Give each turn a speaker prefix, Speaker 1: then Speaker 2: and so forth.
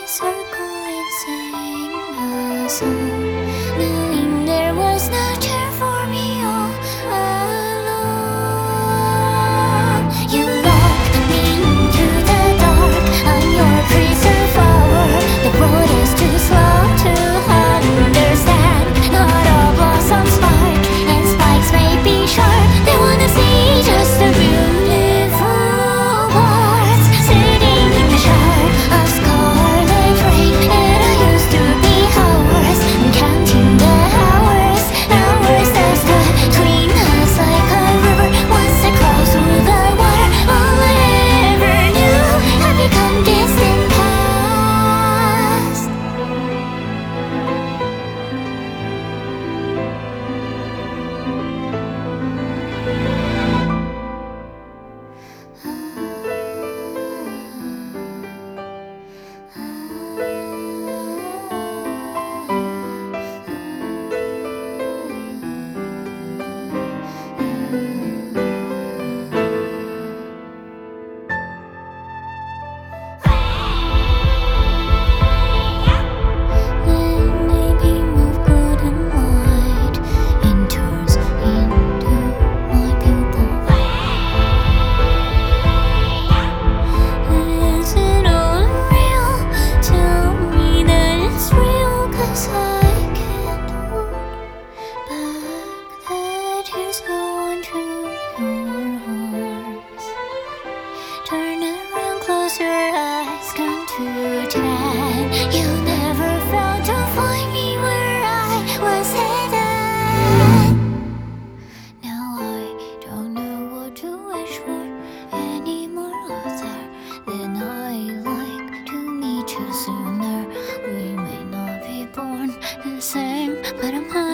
Speaker 1: circle and sang a song, knowing there was no chair for me all alone. You locked me into the dark. I'm your preserved flower. The road is too slow to understand. Not all blossoms spark, and spikes may be sharp. They wanna see just the beautiful parts. Sitting in the shard of scarlet rain, and I used to be hours, counting the hours, hours that stood between us like a river. Once I crossed through the water, all I ever knew had become distant past. Tears go onto your arms. Turn around, close your eyes, come to tan. You never found to find me where I was headed. Now I don't know what to wish for anymore, other than I like to meet you sooner. We may not be born the same, but I'm